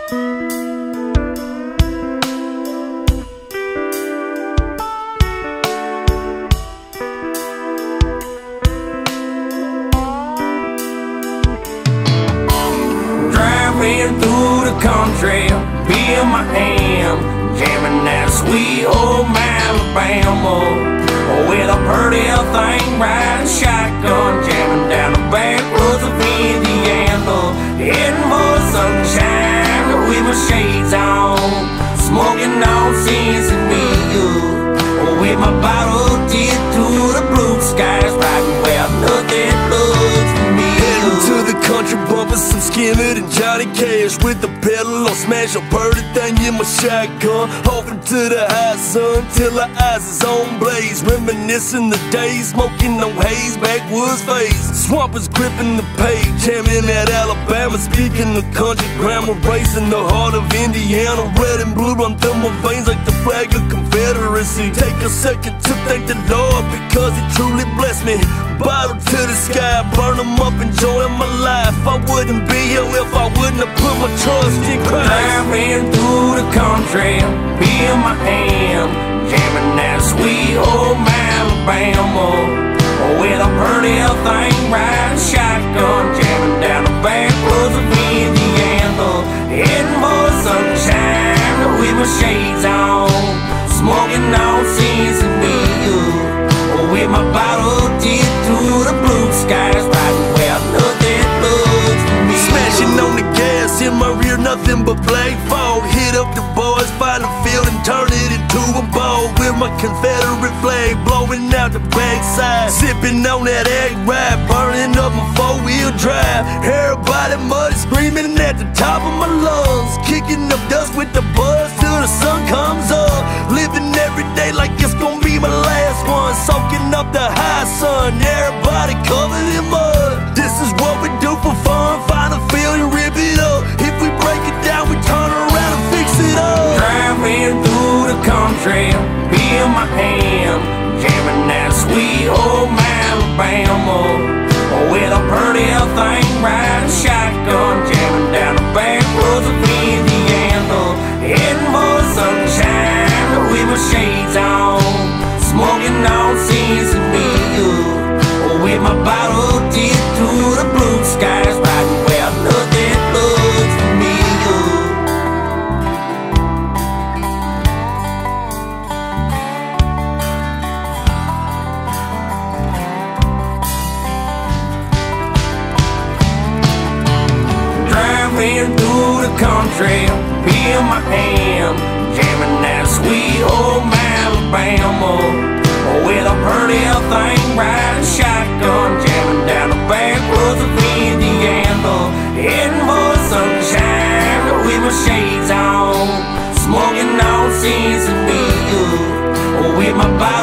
Driving through the country, being my hand, jamming that sweet old Alabama. With a pretty thing riding shotgun, jamming down the back roads of Indiana. Heading for sunshine with my shades on, smoking on season meal. With my bottle tipped to the blue skies, riding where nothing looks for me. Heading to the country, bumping some Skinner and Johnny Cash. With the pedal on smash, I'll burn the thing in my shotgun. Off into the high sun till our eyes is on blaze. Reminiscing the days, smoking no haze, backwoods phase. Swampers gripping the page, jamming at Alabama. Speaking the country grammar, racing the heart of Indiana. Red and blue run through my veins like the flag of Confederacy. Take a second to thank the Lord because He truly blessed me. Bottle to the sky, burn them up, enjoying my life. I wouldn't be here if I wouldn't have put my trust in Christ. Driving through the country, being my hand, jamming that sweet old Alabama. With a pretty thing riding shotgun, jamming down the back roads of Indiana. Heading for sunshine with my shades on, smoking on season meal. With my bottle tipped to the blue skies, riding where nothing looks for me. Smashing on the gas, in my rear nothing but black fog. Hit up the boys, find a field and turn it into a ball. With my Confederate flag blowing out the backside. Sipping on that egg ride, burning up my four-wheel drive. Everybody muddy screaming at the top of my lungs. Kicking up dust with the buzz till the sun comes up. Living every day like it's gonna be my last one. Soaking up the high sun, everybody covered in mud. This is what we do for fun, find a field and rip it up. If we break it down, we turn around and fix it up. Driving through the country, being my hand, jamming that sweet old Alabama. With a pretty thing riding shotgun, jamming down the back roads of Indiana. Heading for sunshine with my shades on, smoking on season meal. With my bottle tipped to the blue skies, riding where nothing looks for me. Driving through the country, being my hand, jamming that sweet old Alabama. With a pretty thing riding shotgun, jamming down the back roads of Indiana. Heading for sunshine with my shades on, smoking on season meal. With my body